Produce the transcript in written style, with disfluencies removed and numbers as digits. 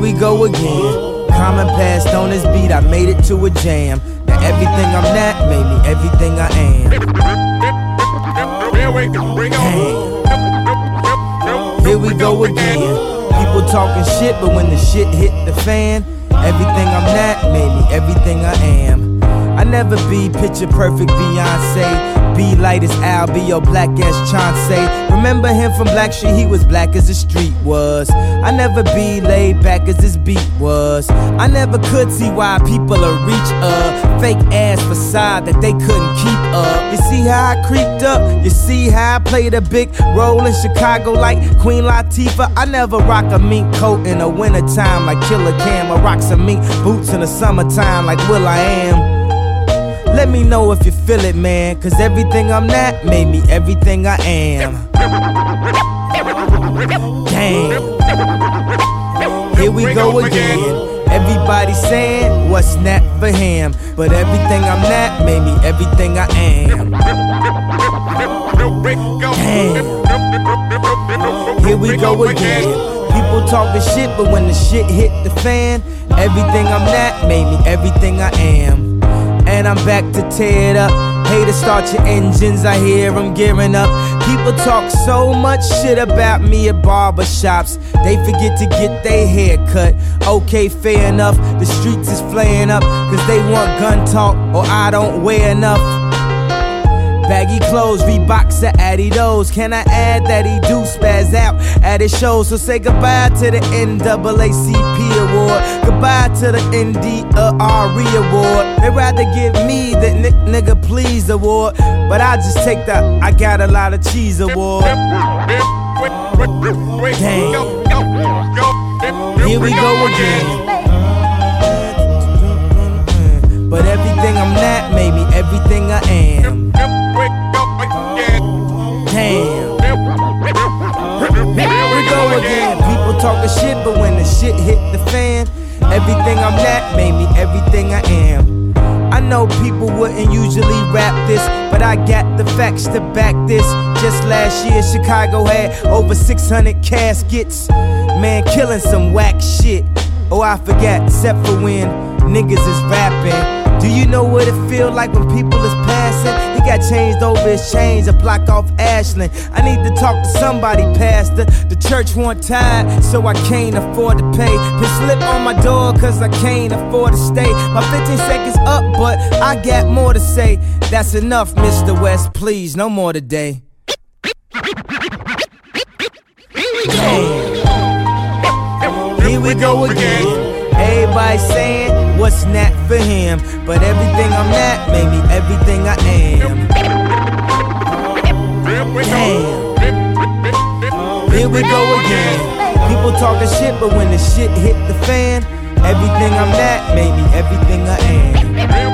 we go again. Common passed on this beat, I made it to a jam. Now everything I'm not made me everything I am. Here we go again. People talking shit, but when the shit hit the fan, everything I'm not made me everything I am. I never be picture perfect Beyonce. Be light as Al, be your black ass Chauncey. Remember him from Blackstreet, he was black as the street was. I never be laid back as this beat was. I never could see why people are reach a fake ass facade that they couldn't keep up. You see how I creeped up? You see how I played a big role in Chicago like Queen Latifah? I never rock a mink coat in the wintertime like Killer Cam. I rock some mink boots in the summertime like Will I Am. Let me know if you feel it, man, cause everything I'm not made me everything I am. Damn. Here we go again. Everybody saying what's not for him, but everything I'm not made me everything I am. Damn. Here we go again. People talking shit, but when the shit hit the fan, everything I'm not made me everything I am. And I'm back to tear it up. Haters start your engines, I hear them gearing up. People talk so much shit about me at barbershops. They forget to get their hair cut. Okay, fair enough, the streets is flaring up, cause they want gun talk or I don't wear enough. Baggy clothes, Reeboks or Adidas. Can I add that he do spaz out at his shows? So say goodbye to the NAACP award, goodbye to the NDRE award. They rather give me the nigga please award, but I just take the I got a lot of cheese award. Damn. Here we go again. But everything I'm not made me everything I am. Damn. Here we go again. People talking shit, but when the shit hit the fan, everything I'm not made me everything I am. I know people wouldn't usually rap this, but I got the facts to back this. Just last year, Chicago had over 600 caskets. Man, killing some whack shit. Oh, I forgot, except for when niggas is rapping. Do you know what it feel like when people is passing? He got changed over his chains, a block off Ashland. I need to talk to somebody, pastor. The church want tired, so I can't afford to pay. Put slip on my door, cause I can't afford to stay. My 15 seconds up, but I got more to say. That's enough, Mr. West, please, no more today. Damn. Here we go again. Everybody saying what's not for him, but everything I'm not made me everything I am. Damn. Here we go again. People talking shit, but when the shit hit the fan, everything I'm not made me everything I am.